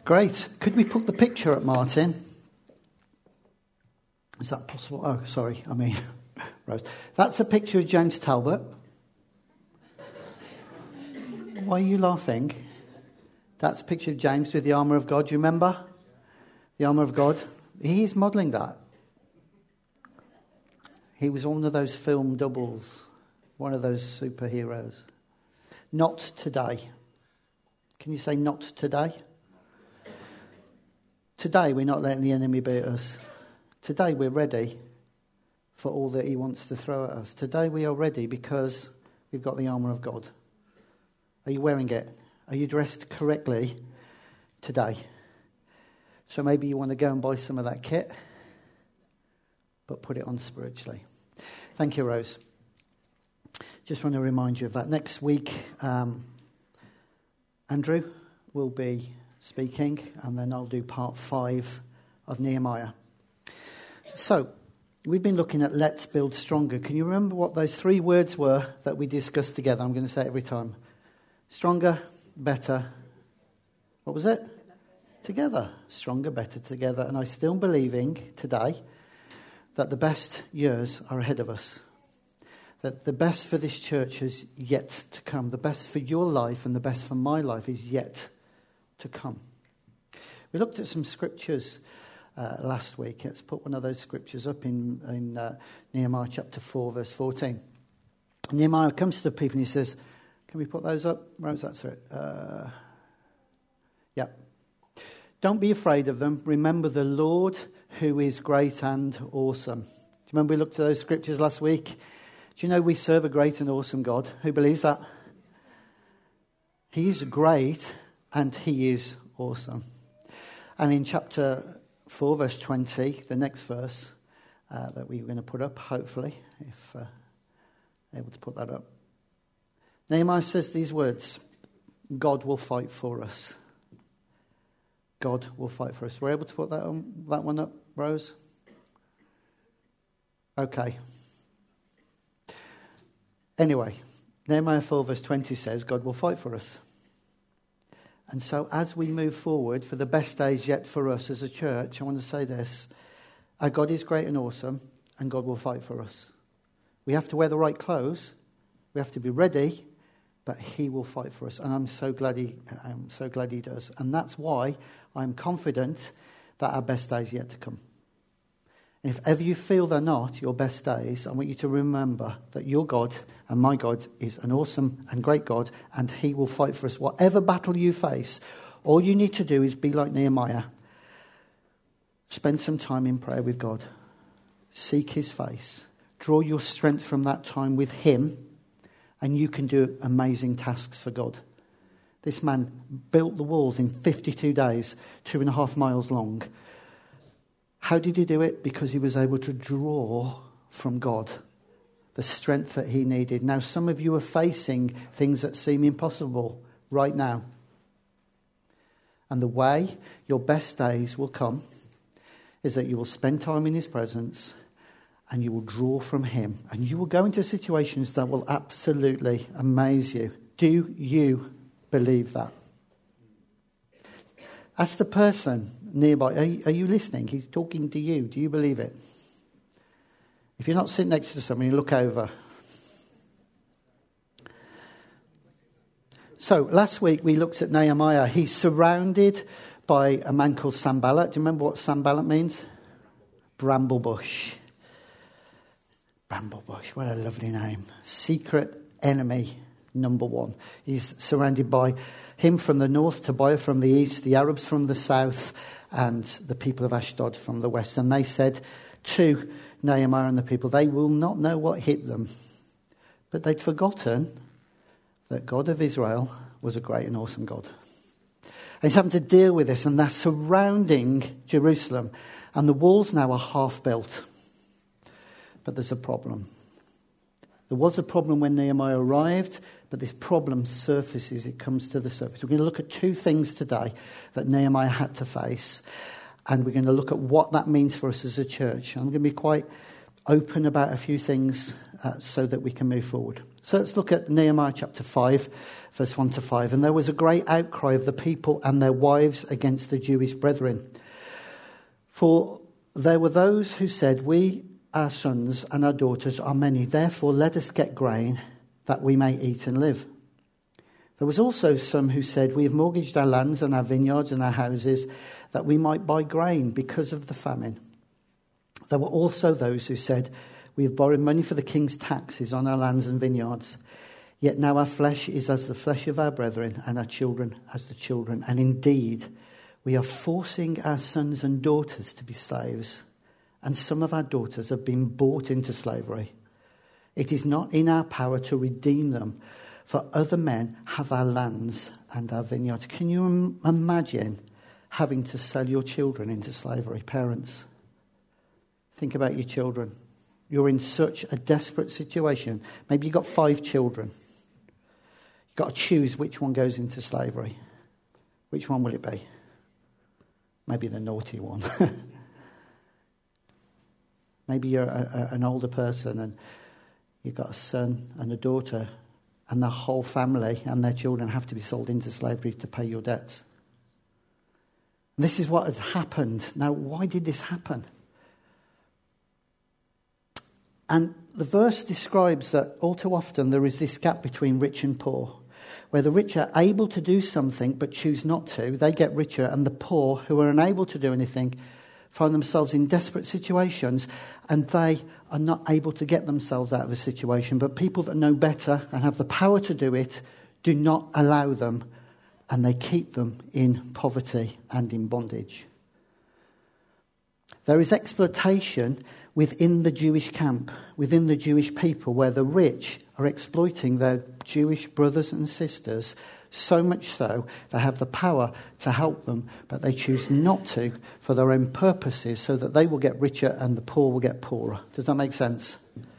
Great. Could we put the picture up, Martin? Is that possible? Oh, sorry. Rose. That's a picture of James Talbot. Why are you laughing? That's a picture of James with the armour of God. Do you remember? The armour of God. He's modelling that. He was one of those film doubles. One of those superheroes. Not today. Can you say not today? Today we're not letting the enemy beat us. Today we're ready for all that he wants to throw at us. Today we are ready because we've got the armour of God. Are you wearing it? Are you dressed correctly today? So maybe you want to go and buy some of that kit, but put it on spiritually. Thank you, Rose. Just want to remind you of that. Next week, Andrew will be speaking, and then I'll do part 5 of Nehemiah. So, we've been looking at Let's Build Stronger. Can you remember what those 3 words were that we discussed together? I'm going to say it every time. Stronger, better. What was it? Together. Stronger, better, together. And I'm still believing today that the best years are ahead of us. That the best for this church is yet to come. The best for your life and the best for my life is yet to come. We looked at some scriptures last week. Let's put one of those scriptures up in Nehemiah chapter 4, verse 14. Nehemiah comes to the people and he says, can we put those up? Rose, that's it. Yeah. Don't be afraid of them. Remember the Lord who is great and awesome. Do you remember we looked at those scriptures last week? Do you know we serve a great and awesome God? Who believes that? He is great and he is awesome. And in chapter 4, verse 20, the next verse that we're going to put up, hopefully, if able to put that up. Nehemiah says these words, God will fight for us. God will fight for us. We're able to put that one up, Rose? Okay. Anyway, Nehemiah 4 verse 20 says God will fight for us. And so as we move forward for the best days yet for us as a church, I want to say this. Our God is great and awesome, and God will fight for us. We have to wear the right clothes. We have to be ready, but he will fight for us. And I'm so glad he does. And that's why I'm confident that our best days yet to come. And if ever you feel they're not your best days, I want you to remember that your God and my God is an awesome and great God, and he will fight for us. Whatever battle you face, all you need to do is be like Nehemiah. Spend some time in prayer with God. Seek his face. Draw your strength from that time with him, and you can do amazing tasks for God. This man built the walls in 52 days, 2.5 miles long. How did he do it? Because he was able to draw from God the strength that he needed. Now, some of you are facing things that seem impossible right now. And the way your best days will come is that you will spend time in his presence and you will draw from him. And you will go into situations that will absolutely amaze you. Do you believe that? Ask the person nearby, are you listening? He's talking to you. Do you believe it? If you're not sitting next to someone, you look over. So last week we looked at Nehemiah. He's surrounded by a man called Sanballat. Do you remember what Sanballat means? Bramblebush. Bramblebush, what a lovely name. Secret enemy number 1. He's surrounded by him from the north, Tobiah from the east, the Arabs from the south, and the people of Ashdod from the west. And they said to Nehemiah and the people, they will not know what hit them. But they'd forgotten that God of Israel was a great and awesome God. And he's having to deal with this, and they're surrounding Jerusalem. And the walls now are half built. But there's a problem. There was a problem when Nehemiah arrived, but this problem surfaces, it comes to the surface. We're going to look at 2 things today that Nehemiah had to face, and we're going to look at what that means for us as a church. I'm going to be quite open about a few things so that we can move forward. So let's look at Nehemiah chapter 5, verse 1 to 5. And there was a great outcry of the people and their wives against the Jewish brethren. For there were those who said, we, our sons and our daughters are many, therefore let us get grain that we may eat and live. There was also some who said, we have mortgaged our lands and our vineyards and our houses that we might buy grain because of the famine. There were also those who said, we have borrowed money for the king's taxes on our lands and vineyards. Yet now our flesh is as the flesh of our brethren and our children as the children. And indeed, we are forcing our sons and daughters to be slaves. And some of our daughters have been bought into slavery. It is not in our power to redeem them, for other men have our lands and our vineyards. Can you imagine having to sell your children into slavery? Parents, think about your children. You're in such a desperate situation. Maybe you've got 5 children. You've got to choose which one goes into slavery. Which one will it be? Maybe the naughty one. Maybe you're an older person and you've got a son and a daughter, and the whole family and their children have to be sold into slavery to pay your debts. This is what has happened. Now, why did this happen? And the verse describes that all too often there is this gap between rich and poor, where the rich are able to do something but choose not to. They get richer, and the poor, who are unable to do anything, find themselves in desperate situations, and they are not able to get themselves out of a situation. But people that know better and have the power to do it do not allow them, and they keep them in poverty and in bondage. There is exploitation within the Jewish camp, within the Jewish people, where the rich are exploiting their Jewish brothers and sisters, so much so they have the power to help them, but they choose not to for their own purposes, so that they will get richer and the poor will get poorer. Does that make sense?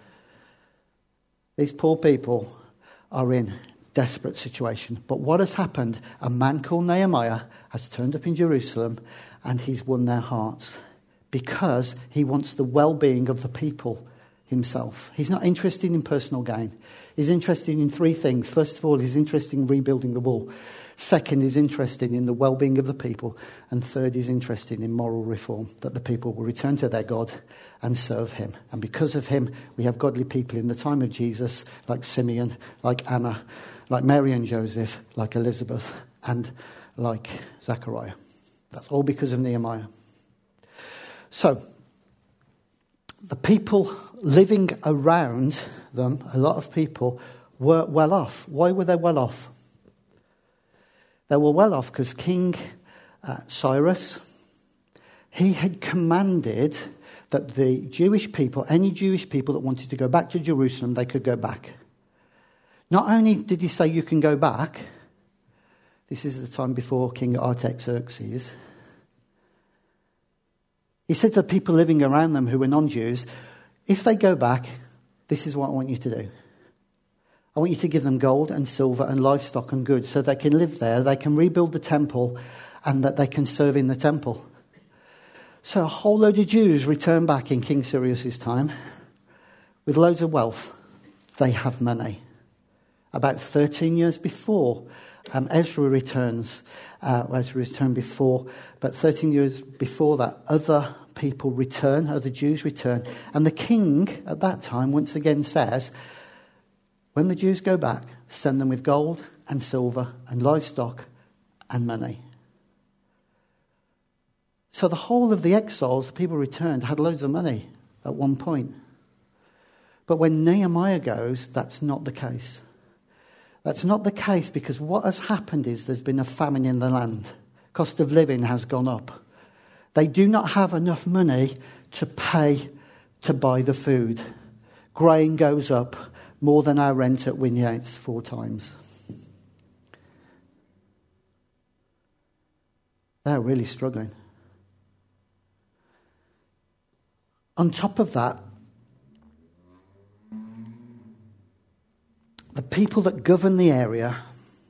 These poor people are in desperate situation. But what has happened? A man called Nehemiah has turned up in Jerusalem and he's won their hearts, because he wants the well-being of the people himself. He's not interested in personal gain. He's interested in 3 things. First of all, he's interested in rebuilding the wall. Second, he's interested in the well-being of the people. And third, he's interested in moral reform, that the people will return to their God and serve him. And because of him, we have godly people in the time of Jesus, like Simeon, like Anna, like Mary and Joseph, like Elizabeth, and like Zechariah. That's all because of Nehemiah. So, the people living around them, a lot of people, were well off. Why were they well off? They were well off because King Cyrus, he had commanded that the Jewish people, any Jewish people that wanted to go back to Jerusalem, they could go back. Not only did he say you can go back, this is the time before King Artaxerxes, he said to the people living around them who were non-Jews, if they go back, this is what I want you to do. I want you to give them gold and silver and livestock and goods so they can live there, they can rebuild the temple, and that they can serve in the temple. So a whole load of Jews return back in King Cyrus's time with loads of wealth. They have money. About 13 years before, Ezra returns. Ezra returned before, but 13 years before that, other people return, other Jews return. And the king at that time once again says, when the Jews go back, send them with gold and silver and livestock and money. So the whole of the exiles, the people returned, had loads of money at one point. But when Nehemiah goes, that's not the case. That's not the case, because what has happened is there's been a famine in the land. Cost of living has gone up. They do not have enough money to pay to buy the food. Grain goes up more than our rent at Winyates 4 times. They're really struggling. On top of that, the people that govern the area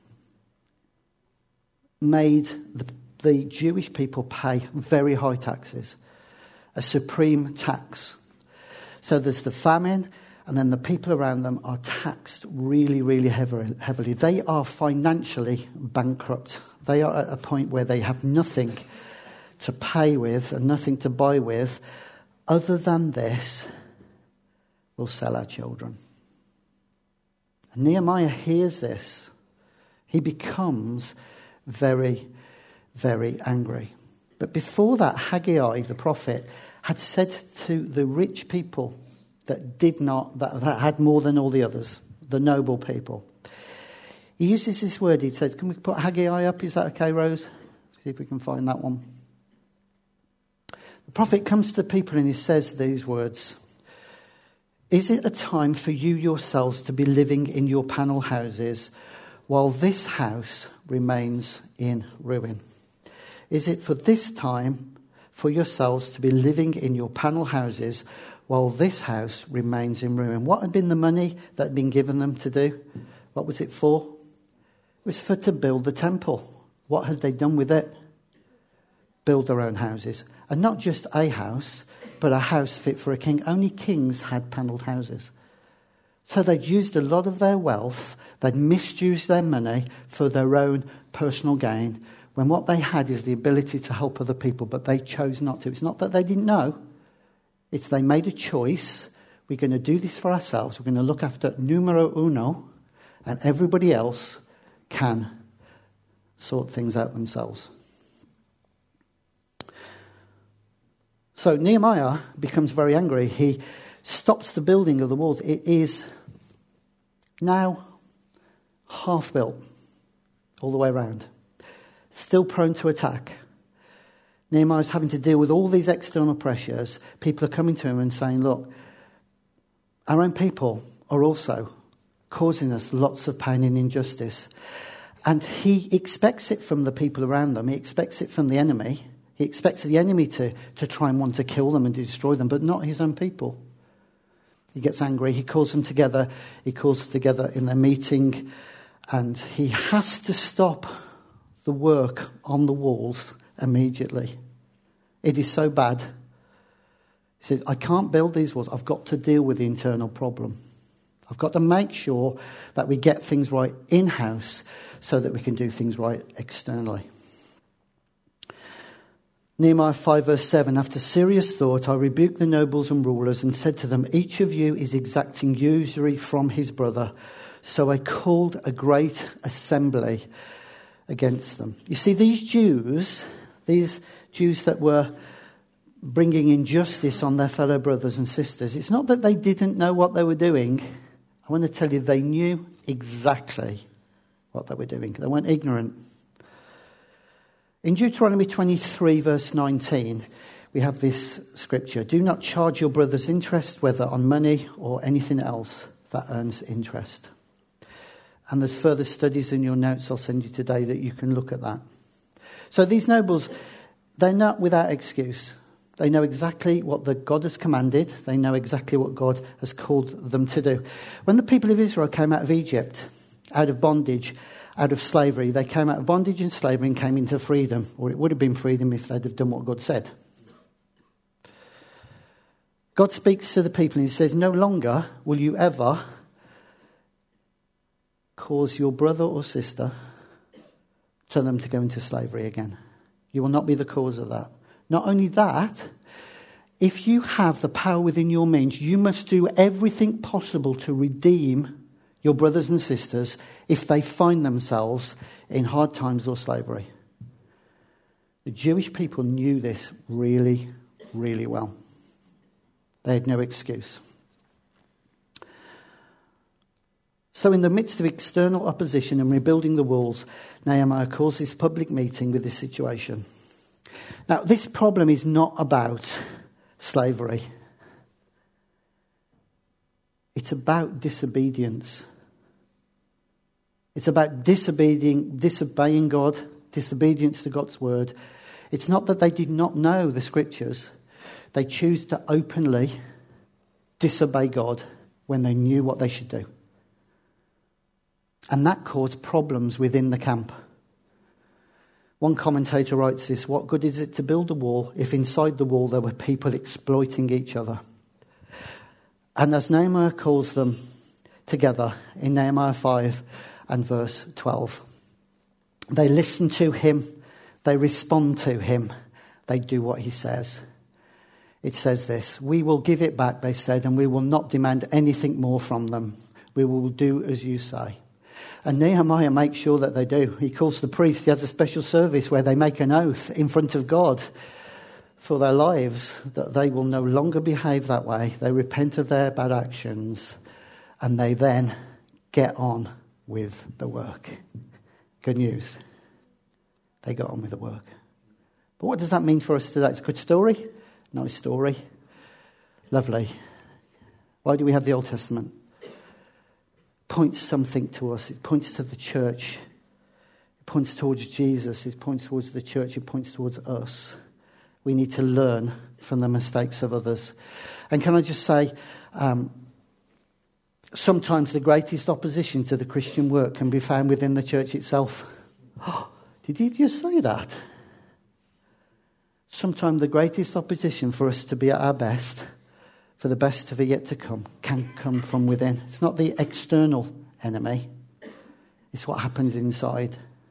made the Jewish people pay very high taxes, a supreme tax. So there's the famine, And then the people around them are taxed really, really heavily. They are financially bankrupt. They are at a point where they have nothing to pay with and nothing to buy with other than this: we'll sell our children. And Nehemiah hears this. He becomes very, very angry. But before that, Haggai, the prophet, had said to the rich people that had more than all the others, the noble people. He uses this word. He says, can we put Haggai up? Is that okay, Rose? See if we can find that one. The prophet comes to the people and he says these words: is it a time for you yourselves to be living in your panel houses while this house remains in ruin? Is it for this time for yourselves to be living in your panel houses while this house remains in ruin? What had been the money that had been given them to do? What was it for? It was to build the temple. What had they done with it? Build their own houses. And not just a house, but a house fit for a king. Only kings had panelled houses. So they'd used a lot of their wealth, they'd misused their money for their own personal gain, when what they had is the ability to help other people, but they chose not to. It's not that they didn't know. It's they made a choice. We're going to do this for ourselves. We're going to look after numero uno, and everybody else can sort things out themselves. So Nehemiah becomes very angry. He stops the building of the walls. It is now half built all the way around, still prone to attack. Nehemiah's having to deal with all these external pressures. People are coming to him and saying, look, our own people are also causing us lots of pain and injustice. And he expects it from the people around them. He expects it from the enemy. He expects the enemy to try and want to kill them and destroy them, but not his own people. He gets angry. He calls them together. He calls together in their meeting, and he has to stop the work on the walls immediately. It is so bad. He says, I can't build these walls. I've got to deal with the internal problem. I've got to make sure that we get things right in-house so that we can do things right externally. Nehemiah 5 verse 7, after serious thought, I rebuked the nobles and rulers and said to them, each of you is exacting usury from his brother. So I called a great assembly against them. You see, these Jews that were bringing injustice on their fellow brothers and sisters, it's not that they didn't know what they were doing. I want to tell you, they knew exactly what they were doing. They weren't ignorant. In Deuteronomy 23, verse 19, we have this scripture. Do not charge your brother's interest, whether on money or anything else that earns interest. And there's further studies in your notes I'll send you today that you can look at that. So these nobles, they're not without excuse. They know exactly what God has commanded. They know exactly what God has called them to do. When the people of Israel came out of Egypt, out of bondage, out of slavery, they came out of bondage and slavery and came into freedom. Or it would have been freedom if they'd have done what God said. God speaks to the people and he says, no longer will you ever cause your brother or sister to them to go into slavery again. You will not be the cause of that. Not only that, if you have the power within your means, you must do everything possible to redeem your brothers and sisters if they find themselves in hard times or slavery. The Jewish people knew this really, really well. They had no excuse. So in the midst of external opposition and rebuilding the walls, Nehemiah calls this public meeting with this situation. Now, this problem is not about slavery. It's about disobedience. It's about disobeying God, disobedience to God's word. It's not that they did not know the scriptures. They choose to openly disobey God when they knew what they should do. And that caused problems within the camp. One commentator writes this, what good is it to build a wall if inside the wall there were people exploiting each other? And as Nehemiah calls them together in Nehemiah 5 and verse 12, they listen to him, they respond to him, they do what he says. It says this: "We will give it back," they said, "and we will not demand anything more from them. We will do as you say." And Nehemiah makes sure that they do. He calls the priest. He has a special service where they make an oath in front of God for their lives that they will no longer behave that way. They repent of their bad actions and they then get on with the work. Good news. They got on with the work. But what does that mean for us today? It's a good story. Nice story. Lovely. Why do we have the Old Testament? It points something to us. It points to the church. It points towards Jesus. It points towards the church. It points towards us. We need to learn from the mistakes of others. And can I just say, sometimes the greatest opposition to the Christian work can be found within the church itself. Oh, did you just say that? Sometimes the greatest opposition for us to be at our best, for the best of it yet to come, can come from within. It's not the external enemy. It's what happens inside.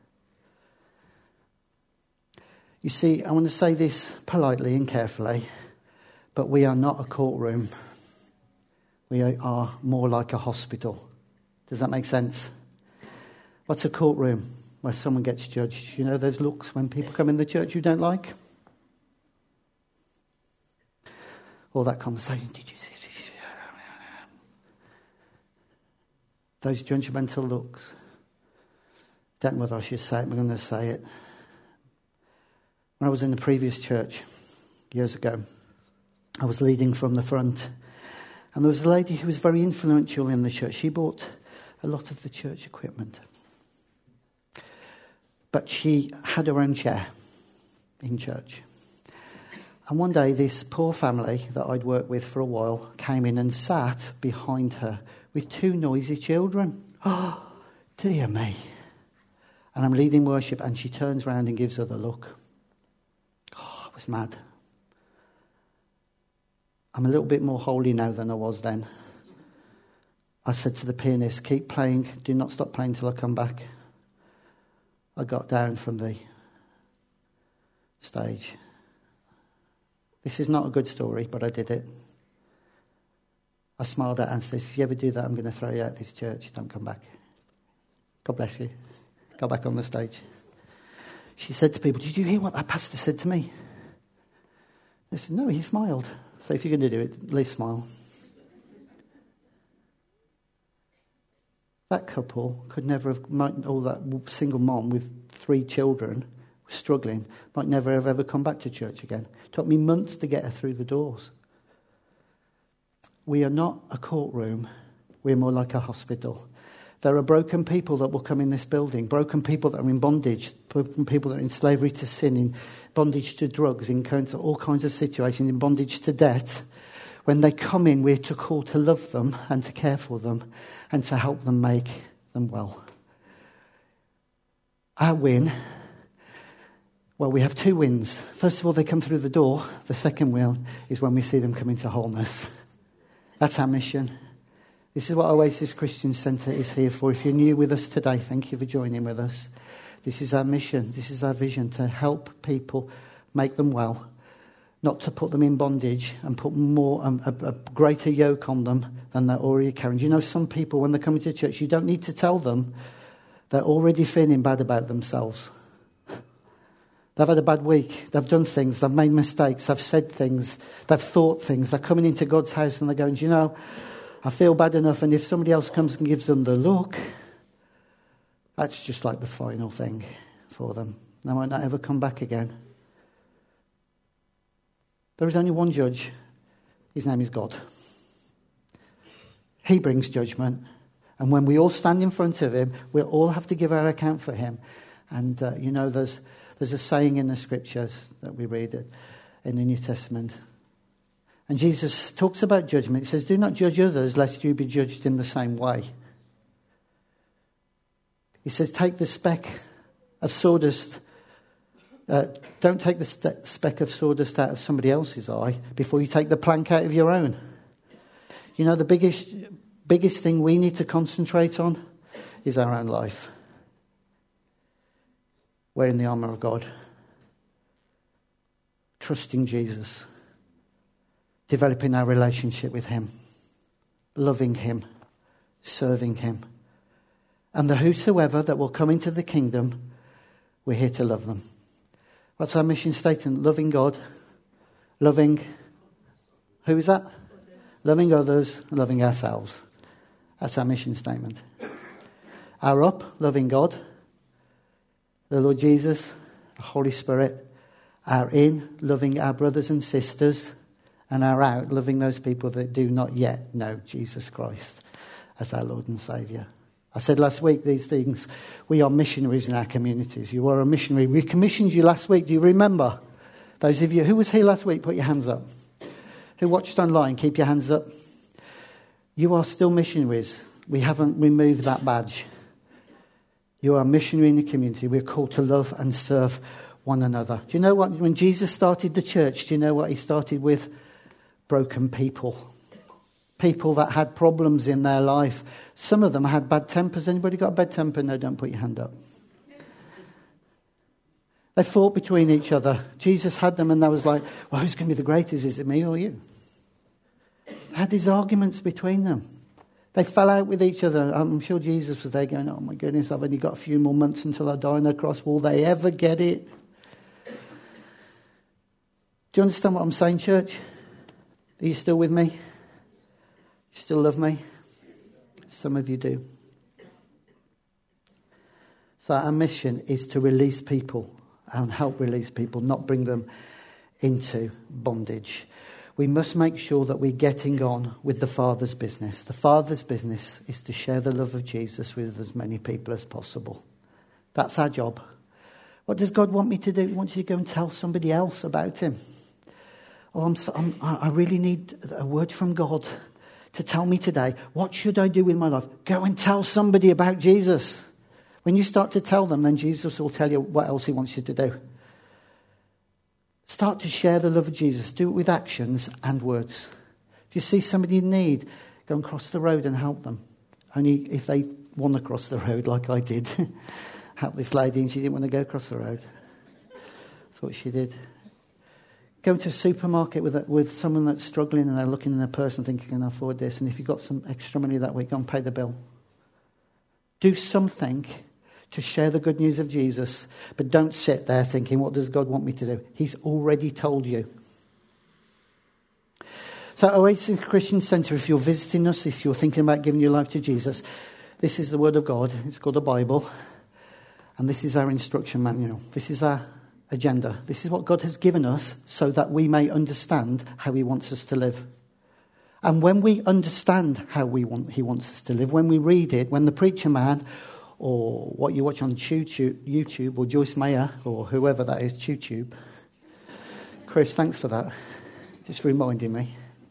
You see, I want to say this politely and carefully, but we are not a courtroom. We are more like a hospital. Does that make sense? What's a courtroom? Where someone gets judged. You know those looks when people come in the church you don't like? All that conversation. Did you see? Those judgmental looks. Don't know whether I should say it, but I'm going to say it. When I was in the previous church years ago, I was leading from the front. And there was a lady who was very influential in the church. She bought a lot of the church equipment. But she had her own chair in church. And one day this poor family that I'd worked with for a while came in and sat behind her with two noisy children. Oh, dear me. And I'm leading worship and she turns round and gives her the look. Oh, I was mad. I'm a little bit more holy now than I was then. I said to the pianist, keep playing, do not stop playing till I come back. I got down from the stage. This is not a good story, but I did it. I smiled at her and said, if you ever do that, I'm going to throw you out of this church. Don't come back. God bless you. Got back on the stage. She said to people, did you hear what that pastor said to me? They said, no, he smiled. So if you're going to do it, at least smile. That couple could never have, or that single mom with 3 children struggling, might never have ever come back to church again. It took me months to get her through the doors. We are not a courtroom. We're more like a hospital. There are broken people that will come in this building, broken people that are in bondage, broken people that are in slavery to sin, in bondage to drugs, in all kinds of situations, in bondage to debt. When they come in, we're called to love them and to care for them and to help them make them well. Our win, well, we have 2 wins. First of all, they come through the door. The second win is when we see them come into wholeness. That's our mission. This is what Oasis Christian Centre is here for. If you're new with us today, thank you for joining with us. This is our mission. This is our vision, to help people make them well. Not to put them in bondage and put a greater yoke on them than they're already carrying. You know, some people, when they're coming to church, you don't need to tell them. They're already feeling bad about themselves. They've had a bad week. They've done things. They've made mistakes. They've said things. They've thought things. They're coming into God's house and they're going, you know, I feel bad enough. And if somebody else comes and gives them the look, that's just like the final thing for them. They might not ever come back again. There is only one judge. His name is God. He brings judgment. And when we all stand in front of him, we all have to give our account for him. And, you know, there's a saying in the scriptures that we read in the New Testament. And Jesus talks about judgment. He says, do not judge others lest you be judged in the same way. He says, take the speck of sawdust. Don't take the speck of sawdust out of somebody else's eye before you take the plank out of your own. You know, the biggest thing we need to concentrate on is our own life. Wearing the armour of God. Trusting Jesus. Developing our relationship with him. Loving him. Serving him. And the whosoever that will come into the kingdom, we're here to love them. What's our mission statement? Loving God. Loving... Who is that? Loving others, loving ourselves. That's our mission statement. Our up, loving God, the Lord Jesus, the Holy Spirit. Our in, loving our brothers and sisters. And our out, loving those people that do not yet know Jesus Christ as our Lord and Saviour. I said last week these things. We are missionaries in our communities. You are a missionary. We commissioned you last week. Do you remember? Those of you who was here last week, put your hands up. Who watched online, keep your hands up. You are still missionaries. We haven't removed that badge. You are a missionary in the community. We're called to love and serve one another. Do you know what? When Jesus started the church, do you know what he started with? Broken people. People that had problems in their life. Some of them had bad tempers. Anybody got a bad temper? No, don't put your hand up. They fought between each other. Jesus had them and they was like, well, who's going to be the greatest? Is it me or you? They had these arguments between them. They fell out with each other. I'm sure Jesus was there going, oh my goodness, I've only got a few more months until I die on the cross. Will they ever get it? Do you understand what I'm saying, church? Are you still with me? You still love me? Some of you do. So our mission is to release people and help release people, not bring them into bondage. We must make sure that we're getting on with the Father's business. The Father's business is to share the love of Jesus with as many people as possible. That's our job. What does God want me to do? He wants you to go and tell somebody else about him. Oh, I really need a word from God to tell me today. What should I do with my life? Go and tell somebody about Jesus. When you start to tell them, then Jesus will tell you what else he wants you to do. Start to share the love of Jesus. Do it with actions and words. If you see somebody in need, go and cross the road and help them. Only if they want to cross the road like I did. Help this lady and she didn't want to go across the road. Thought she did. Go into a supermarket with someone that's struggling and they're looking in their purse and thinking, can I afford this? And if you've got some extra money that week, go and pay the bill. Do something to share the good news of Jesus, but don't sit there thinking, what does God want me to do? He's already told you. So Oasis Christian Centre, if you're visiting us, if you're thinking about giving your life to Jesus, this is the Word of God. It's called the Bible. And this is our instruction manual. This is our agenda. This is what God has given us so that we may understand how he wants us to live. And when we understand how he wants us to live, when we read it, when the preacher man or what you watch on YouTube or Joyce Meyer or whoever that is, YouTube. Chris, thanks for that. Just reminding me.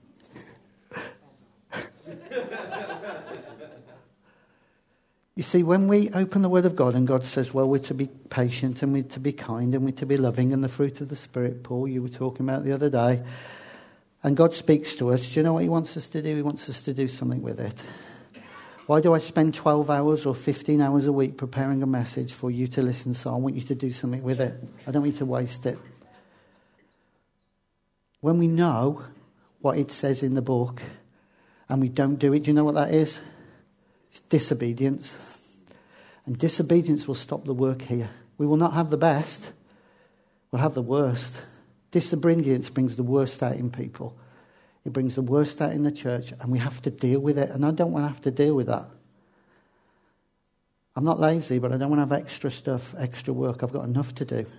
You see, when we open the Word of God and God says, well, we're to be patient and we're to be kind and we're to be loving and the fruit of the Spirit, Paul, you were talking about the other day, and God speaks to us, do you know what he wants us to do? He wants us to do something with it. Why do I spend 12 hours or 15 hours a week preparing a message for you to listen? So I want you to do something with it. I don't want you to waste it. When we know what it says in the book and we don't do it, do you know what that is? It's disobedience. And disobedience will stop the work here. We will not have the best. We'll have the worst. Disobedience brings the worst out in people. It brings the worst out in the church, and we have to deal with it. And I don't want to have to deal with that. I'm not lazy, but I don't want to have extra stuff, extra work. I've got enough to do.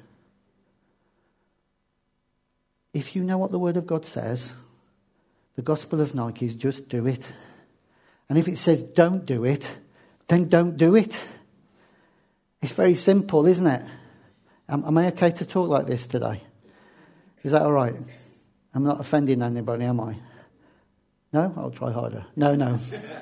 If you know what the Word of God says, the gospel of Nike is just do it. And if it says don't do it, then don't do it. It's very simple, isn't it? Am I okay to talk like this today? Is that all right? I'm not offending anybody, am I? No? I'll try harder. No.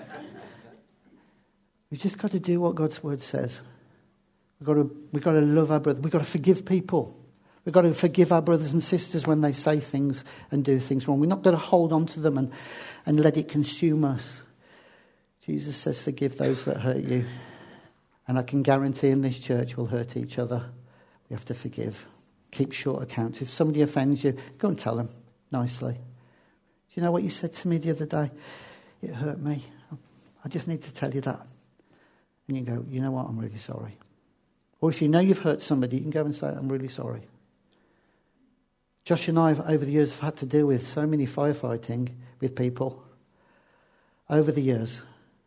We've just got to do what God's word says. We've got to love our brother. We've got to forgive people. We've got to forgive our brothers and sisters when they say things and do things wrong. We're not going to hold on to them and let it consume us. Jesus says, forgive those that hurt you. And I can guarantee in this church we'll hurt each other. We have to forgive. Keep short accounts. If somebody offends you, go and tell them nicely. Do you know what you said to me the other day? It hurt me. I just need to tell you that. And you go, you know what, I'm really sorry. Or if you know you've hurt somebody, you can go and say, I'm really sorry. Josh and I, over the years, have had to deal with so many firefighting with people over the years.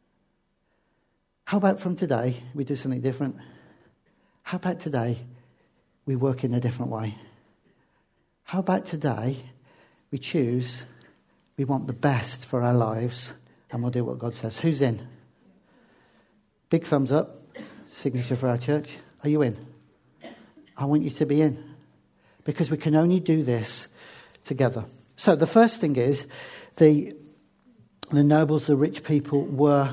How about from today, we do something different? How about today, we work in a different way? How about today, we choose, we want the best for our lives, and we'll do what God says. Who's in? Big thumbs up. Signature for our church. Are you in? I want you to be in. Because we can only do this together. So the first thing is, the nobles, the rich people, were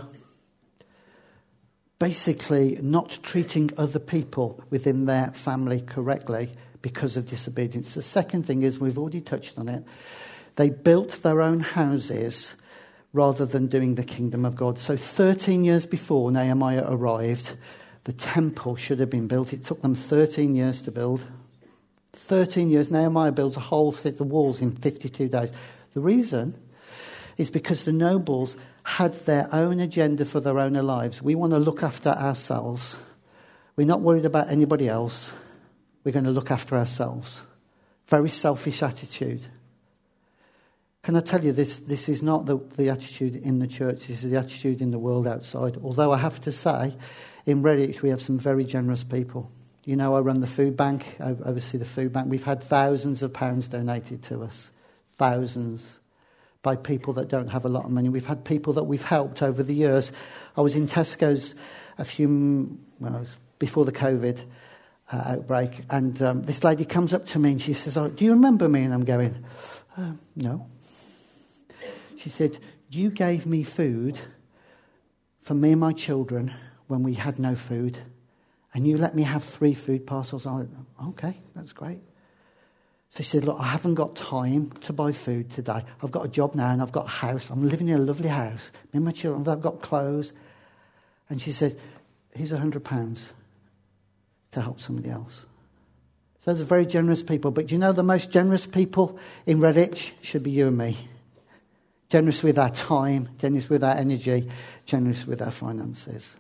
basically not treating other people within their family correctly because of disobedience. The second thing is, we've already touched on it, they built their own houses rather than doing the kingdom of God. So 13 years before Nehemiah arrived, the temple should have been built. It took them 13 years to build. 13 years. Nehemiah builds a whole set of walls in 52 days. The reason is because the nobles had their own agenda for their own lives. We want to look after ourselves. We're not worried about anybody else. We're going to look after ourselves. Very selfish attitude. Can I tell you, this is not the attitude in the church. This is the attitude in the world outside. Although I have to say, in Redditch we have some very generous people. You know, I run the food bank. I oversee the food bank. We've had thousands of pounds donated to us. Thousands. By people that don't have a lot of money. We've had people that we've helped over the years. I was in Tesco's it was before the COVID outbreak, and this lady comes up to me and she says, do you remember me? And I'm going, no. She said, you gave me food for me and my children when we had no food, and you let me have 3 food parcels. I went, okay, that's great. So she said, look, I haven't got time to buy food today. I've got a job now and I've got a house. I'm living in a lovely house. Me and my children, I've got clothes. And she said, here's £100 to help somebody else. So those are very generous people. But do you know the most generous people in Redditch should be you and me? Generous with our time, generous with our energy, generous with our finances.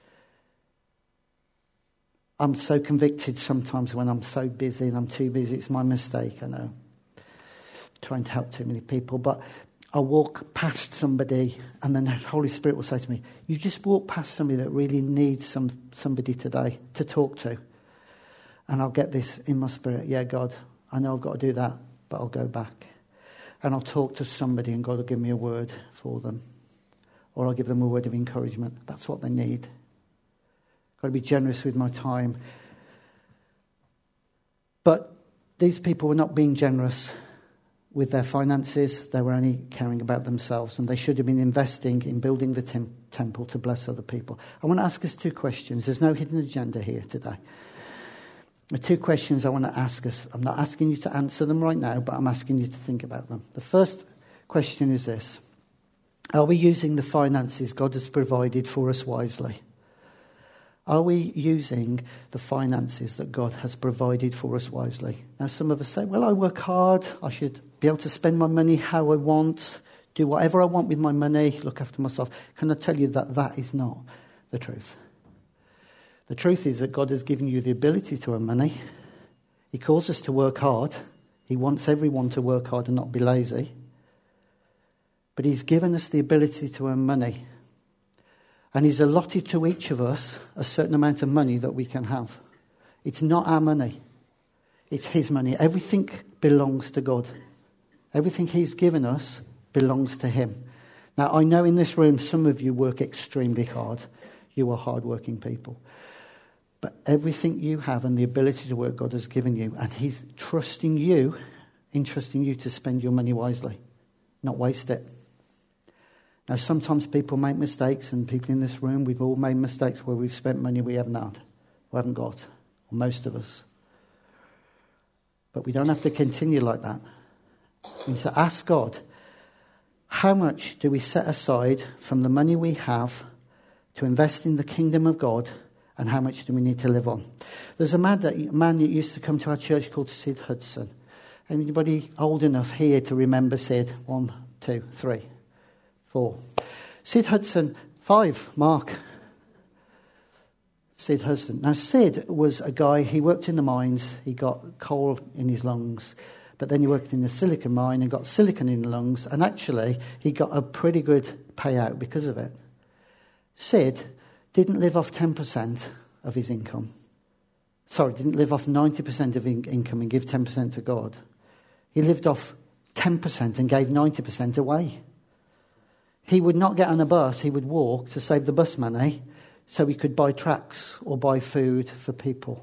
I'm so convicted sometimes when I'm so busy and I'm too busy. It's my mistake, I know. Trying to help too many people. But I'll walk past somebody and then the Holy Spirit will say to me, you just walk past somebody that really needs somebody today to talk to. And I'll get this in my spirit. Yeah, God, I know I've got to do that, but I'll go back. And I'll talk to somebody and God will give me a word for them. Or I'll give them a word of encouragement. That's what they need. Got to be generous with my time. But these people were not being generous with their finances. They were only caring about themselves. And they should have been investing in building the temple to bless other people. I want to ask us 2 questions. There's no hidden agenda here today. The 2 questions I want to ask us. I'm not asking you to answer them right now, but I'm asking you to think about them. The first question is this. Are we using the finances God has provided for us wisely? Are we using the finances that God has provided for us wisely? Now, some of us say, well, I work hard. I should be able to spend my money how I want, do whatever I want with my money, look after myself. Can I tell you that that is not the truth? The truth is that God has given you the ability to earn money. He calls us to work hard. He wants everyone to work hard and not be lazy. But he's given us the ability to earn money. And he's allotted to each of us a certain amount of money that we can have. It's not our money. It's his money. Everything belongs to God. Everything he's given us belongs to him. Now, I know in this room some of you work extremely hard. You are hard-working people. But everything you have and the ability to work, God has given you. And he's entrusting you to spend your money wisely, not waste it. Now, sometimes people make mistakes, and people in this room, we've all made mistakes where we've spent money we haven't got, or most of us. But we don't have to continue like that. We need to ask God, how much do we set aside from the money we have to invest in the kingdom of God, and how much do we need to live on? There's a man that used to come to our church called Sid Hudson. Anybody old enough here to remember Sid? 1, 2, 3, 4. Sid Hudson, 5, Mark. Sid Hudson. Now, Sid was a guy, he worked in the mines, he got coal in his lungs, but then he worked in the silicon mine and got silicon in the lungs, and actually he got a pretty good payout because of it. Sid didn't live off 10% of his income. Sorry, didn't live off 90% of income and give 10% to God. He lived off 10% and gave 90% away. He would not get on a bus, he would walk to save the bus money so he could buy tracts or buy food for people.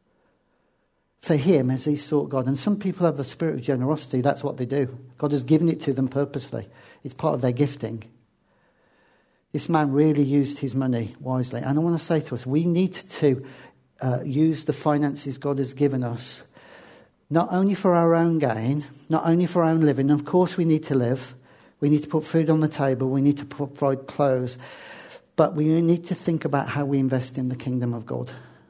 For him, as he sought God. And some people have a spirit of generosity, that's what they do. God has given it to them purposely. It's part of their gifting. This man really used his money wisely. And I want to say to us, we need to use the finances God has given us, not only for our own gain, not only for our own living. Of course we need to live. We need to put food on the table. We need to provide clothes. But we need to think about how we invest in the kingdom of God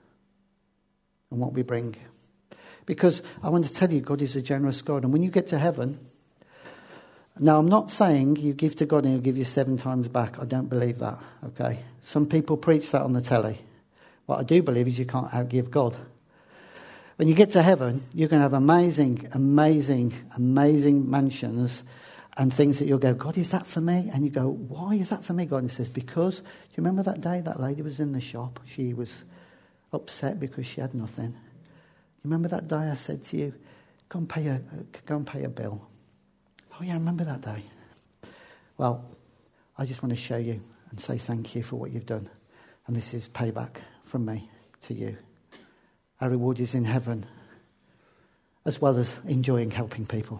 and what we bring. Because I want to tell you, God is a generous God. And when you get to heaven, now I'm not saying you give to God and he'll give you 7 times back. I don't believe that, okay? Some people preach that on the telly. What I do believe is you can't outgive God. When you get to heaven, you're going to have amazing, amazing, amazing mansions and things that you'll go, God, is that for me? And you go, why is that for me, God? And he says, because, do you remember that day that lady was in the shop? She was upset because she had nothing. You remember that day I said to you, go and pay a bill. Oh yeah, I remember that day. Well, I just want to show you and say thank you for what you've done. And this is payback from me to you. Our reward is in heaven, as well as enjoying helping people.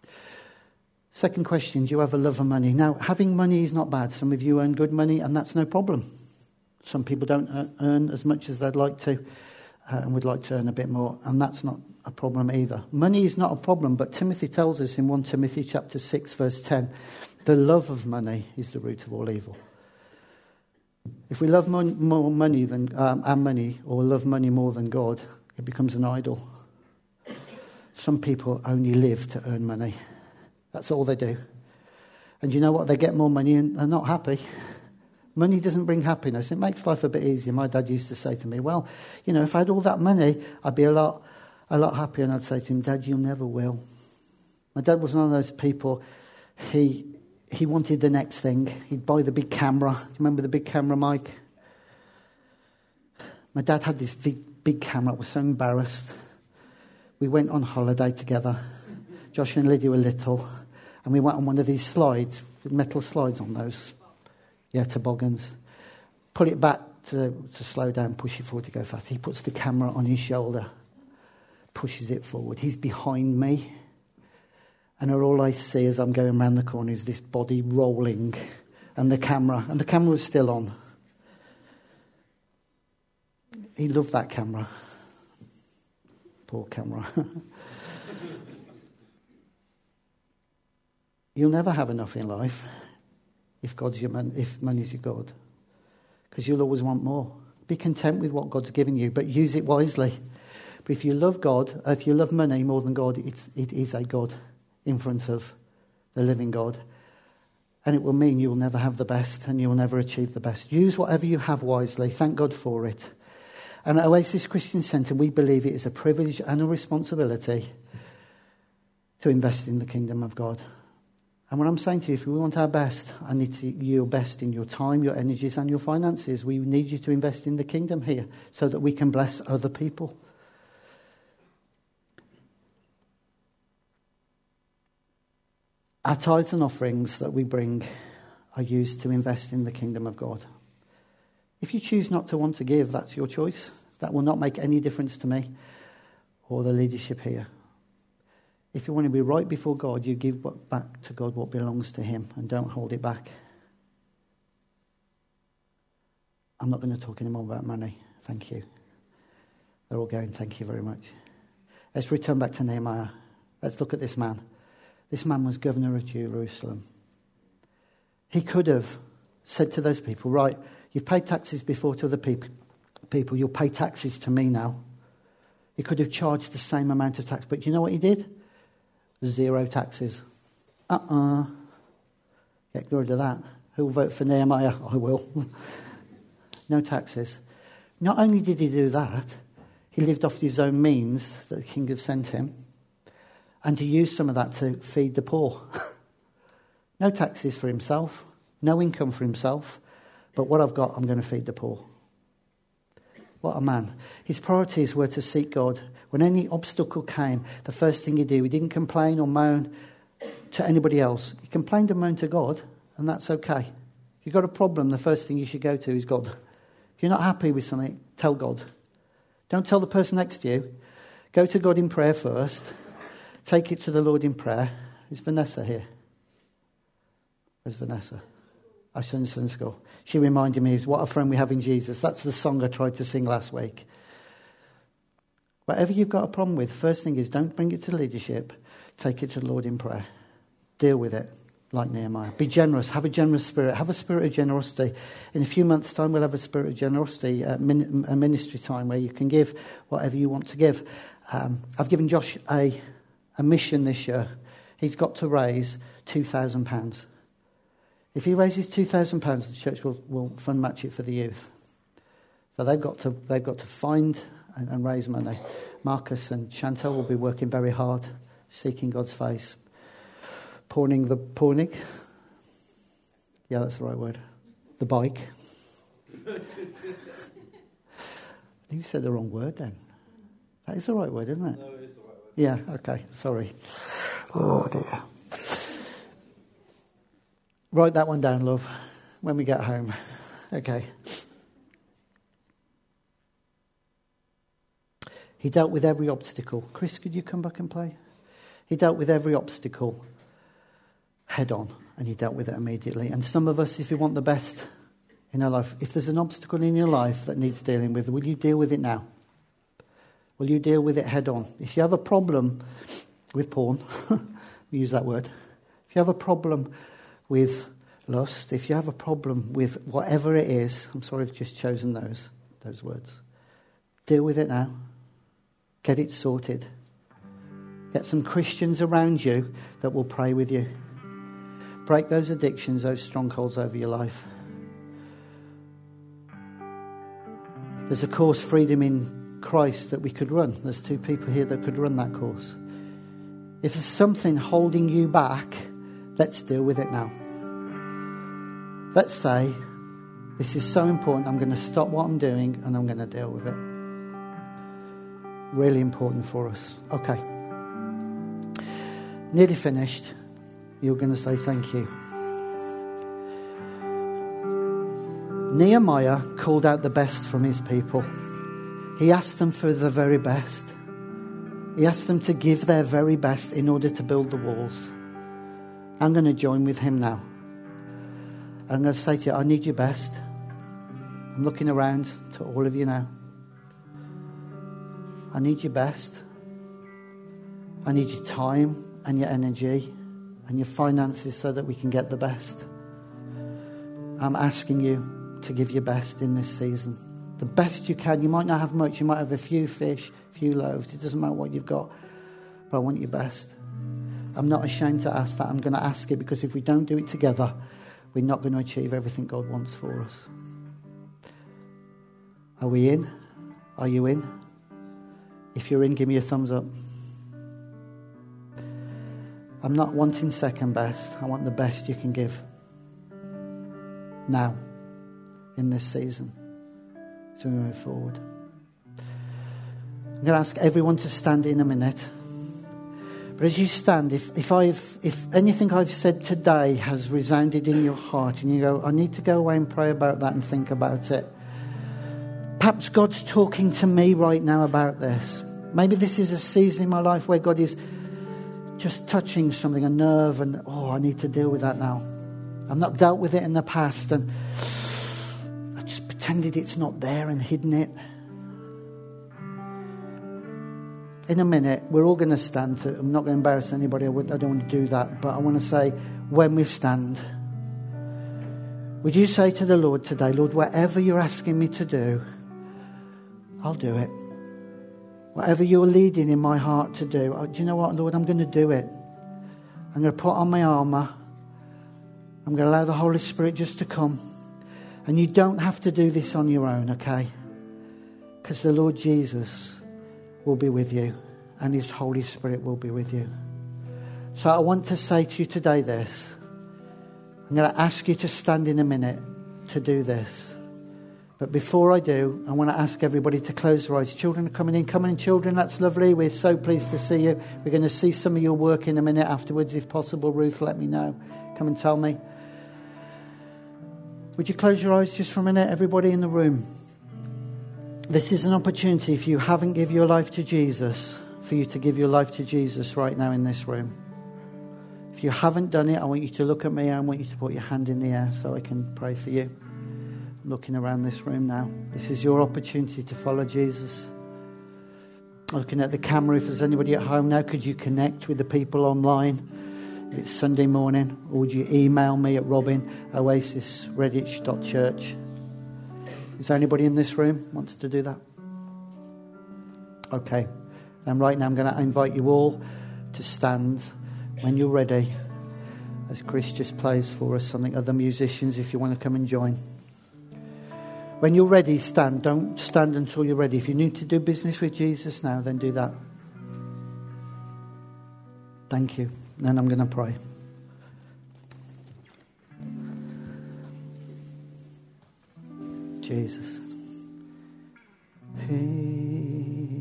Second question, do you have a love of money? Now, having money is not bad. Some of you earn good money, and that's no problem. Some people don't earn as much as they'd like to, and would like to earn a bit more, and that's not a problem either. Money is not a problem, but Timothy tells us in 1 Timothy chapter 6, verse 10, the love of money is the root of all evil. If we love more money than our money, or love money more than God, it becomes an idol. Some people only live to earn money. That's all they do. And you know what? They get more money and they're not happy. Money doesn't bring happiness. It makes life a bit easier. My dad used to say to me, well, you know, if I had all that money, I'd be a lot happier. And I'd say to him, Dad, you never will. My dad was one of those people, he wanted the next thing. He'd buy the big camera. Do you remember the big camera, Mike? My dad had this big camera. I was so embarrassed. We went on holiday together. Josh and Lydia were little. And we went on one of these slides, metal slides on those. Yeah, toboggans. Pull it back to slow down, push it forward to go fast. He puts the camera on his shoulder, pushes it forward. He's behind me. And all I see as I'm going around the corner is this body rolling and the camera was still on. He loved that camera. Poor camera. You'll never have enough in life if money's your God, because you'll always want more. Be content with what God's given you, but use it wisely. But if you love God, if you love money more than God, it is a God in front of the living God, and it will mean you will never have the best and you will never achieve the best. Use whatever you have wisely. Thank God for it. And at Oasis Christian Centre, we believe it is a privilege and a responsibility to invest in the kingdom of God. And what I'm saying to you, if we want our best, I need your best in your time, your energies and your finances. We need you to invest in the kingdom here so that we can bless other people. Our tithes and offerings that we bring are used to invest in the kingdom of God. If you choose not to want to give, that's your choice. That will not make any difference to me or the leadership here. If you want to be right before God, you give back to God what belongs to him and don't hold it back. I'm not going to talk anymore about money. Thank you. They're all going, thank you very much. Let's return back to Nehemiah. Let's look at this man. This man was governor of Jerusalem. He could have said to those people, right, you've paid taxes before to other people, you'll pay taxes to me now. He could have charged the same amount of tax, but you know what he did? 0 taxes. Get rid of that. Who will vote for Nehemiah? I will. No taxes. Not only did he do that, he lived off his own means that the king had sent him, and he used some of that to feed the poor. No taxes for himself, no income for himself, but what I've got, I'm going to feed the poor. What a man. His priorities were to seek God. When any obstacle came, the first thing he did, he didn't complain or moan to anybody else. He complained and moaned to God, and that's okay. If you've got a problem, the first thing you should go to is God. If you're not happy with something, tell God. Don't tell the person next to you. Go to God in prayer first. Take it to the Lord in prayer. Is Vanessa here? Where's Vanessa? I was in Sunday school. She reminded me of what a friend we have in Jesus. That's the song I tried to sing last week. Whatever you've got a problem with, first thing is don't bring it to leadership. Take it to the Lord in prayer. Deal with it like Nehemiah. Be generous. Have a generous spirit. Have a spirit of generosity. In a few months' time, we'll have a spirit of generosity, a ministry time where you can give whatever you want to give. I've given Josh a mission this year. He's got to raise £2,000. If he raises £2,000, the church will fund match it for the youth. So they've got to find and raise money. Marcus and Chantel will be working very hard, seeking God's face. Pawning. Yeah, that's the right word. The bike. I think you said the wrong word then. That is the right word, isn't it? No, it is the right word. Yeah, okay, sorry. Oh dear. Write that one down, love, when we get home. Okay. He dealt with every obstacle. Chris, could you come back and play? He dealt with every obstacle head on, and he dealt with it immediately. And some of us, if you want the best in our life, if there's an obstacle in your life that needs dealing with, will you deal with it now? Will you deal with it head on? If you have a problem with porn, we use that word. If you have a problem with lust, if you have a problem with whatever it is, I'm sorry I've just chosen those words. Deal with it now. Get it sorted. Get some Christians around you that will pray with you. Break those addictions, those strongholds over your life. There's a course, Freedom in Christ, that we could run. There's 2 people here that could run that course. If there's something holding you back, let's deal with it now. Let's say, this is so important, I'm going to stop what I'm doing and I'm going to deal with it. Really important for us. Okay. Nearly finished. You're going to say thank you. Nehemiah called out the best from his people. He asked them for the very best. He asked them to give their very best in order to build the walls. I'm going to join with him now. I'm going to say to you, I need your best. I'm looking around to all of you now. I need your best. I need your time and your energy and your finances so that we can get the best. I'm asking you to give your best in this season. The best you can. You might not have much. You might have a few fish, a few loaves. It doesn't matter what you've got. But I want your best. I'm not ashamed to ask that. I'm going to ask it because if we don't do it together, we're not going to achieve everything God wants for us. Are we in? Are you in? If you're in, give me a thumbs up. I'm not wanting second best. I want the best you can give. Now, in this season, as we move forward. I'm going to ask everyone to stand in a minute. But as you stand, if anything I've said today has resounded in your heart and you go, I need to go away and pray about that and think about it. Perhaps God's talking to me right now about this. Maybe this is a season in my life where God is just touching something, a nerve, and I need to deal with that now. I've not dealt with it in the past and I just pretended it's not there and hidden it. in a minute, we're all going to stand. I'm not going to embarrass anybody. I don't want to do that. But I want to say, when we stand, would you say to the Lord today, Lord, whatever you're asking me to do, I'll do it. Whatever you're leading in my heart to do, do you know what, Lord, I'm going to do it. I'm going to put on my armour. I'm going to allow the Holy Spirit just to come. And you don't have to do this on your own, okay? Because the Lord Jesus will be with you, and his Holy Spirit will be with you. So I want to say to you today this. I'm going to ask you to stand in a minute to do this. But before I do, I want to ask everybody to close their eyes. Children are coming in. Come in, children. That's lovely. We're so pleased to see you. We're going to see some of your work in a minute afterwards. If possible, Ruth, let me know. Come and tell me. Would you close your eyes just for a minute, everybody in the room? This is an opportunity, if you haven't given your life to Jesus, for you to give your life to Jesus right now in this room. If you haven't done it, I want you to look at me. I want you to put your hand in the air so I can pray for you. I'm looking around this room now. This is your opportunity to follow Jesus. Looking at the camera, if there's anybody at home now, could you connect with the people online? If it's Sunday morning, or would you email me at robin@oasisredditch.church? Is there anybody in this room who wants to do that? Okay. Then right now I'm going to invite you all to stand when you're ready, as Chris just plays for us something. Other musicians, if you want to come and join. When you're ready, stand. Don't stand until you're ready. If you need to do business with Jesus now, then do that. Thank you. Then I'm going to pray. Jesus. Hey,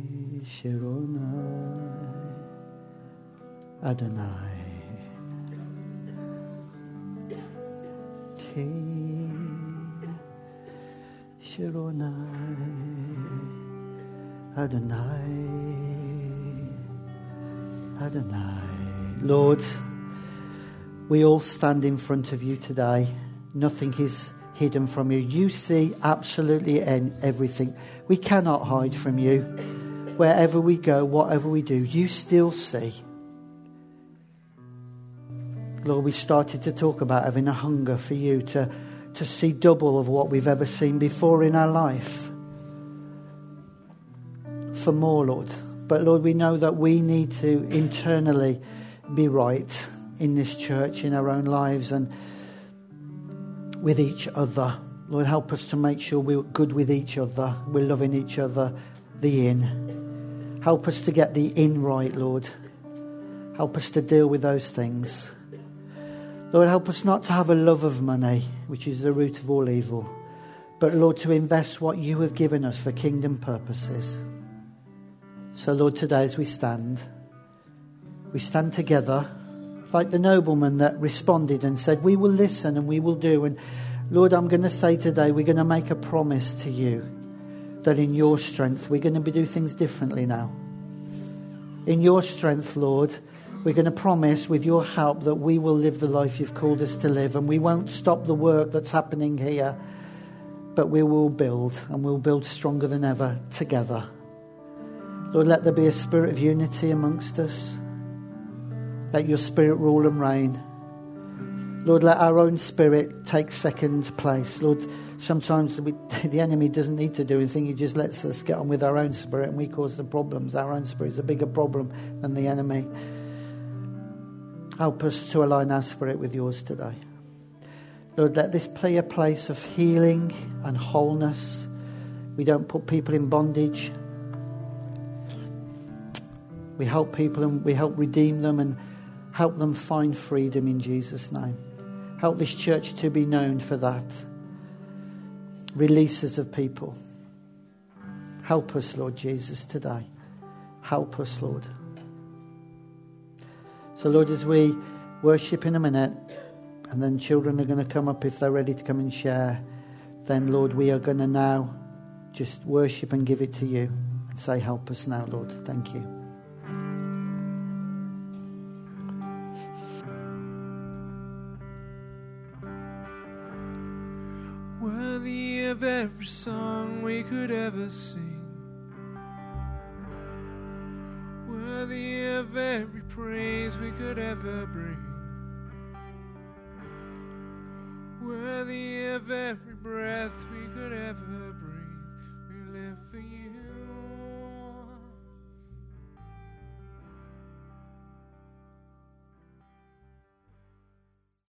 Shironai Adonai. Hey, Shironai Adonai. Adonai. Lord, we all stand in front of you today. Nothing is hidden from you. You see absolutely everything. We cannot hide from you. Wherever we go, whatever we do, you still see. Lord, we started to talk about having a hunger for you to see double of what we've ever seen before in our life. For more, Lord. But Lord, we know that we need to internally be right in this church, in our own lives and with each other. Lord, help us to make sure we're good with each other. We're loving each other, the in. Help us to get the in right, Lord. Help us to deal with those things. Lord, help us not to have a love of money, which is the root of all evil, but Lord, to invest what you have given us for kingdom purposes. So Lord, today as we stand together like the nobleman that responded and said, we will listen and we will do. And Lord, I'm going to say today, we're going to make a promise to you that in your strength, we're going to do things differently now. In your strength, Lord, we're going to promise with your help that we will live the life you've called us to live. And we won't stop the work that's happening here, but we will build, and we'll build stronger than ever together. Lord, let there be a spirit of unity amongst us. Let your spirit rule and reign. Lord, let our own spirit take second place. Lord, sometimes the enemy doesn't need to do anything. He just lets us get on with our own spirit and we cause the problems. Our own spirit is a bigger problem than the enemy. Help us to align our spirit with yours today. Lord, let this be a place of healing and wholeness. We don't put people in bondage. We help people and we help redeem them and help them find freedom in Jesus' name. Help this church to be known for that. Releases of people. Help us, Lord Jesus, today. Help us, Lord. So, Lord, as we worship in a minute, and then children are going to come up if they're ready to come and share, then, Lord, we are going to now just worship and give it to you and say, help us now, Lord. Thank you. Worthy of every song we could ever sing, of every praise we could ever bring. Worthy of every breath we could ever breathe. We live for you.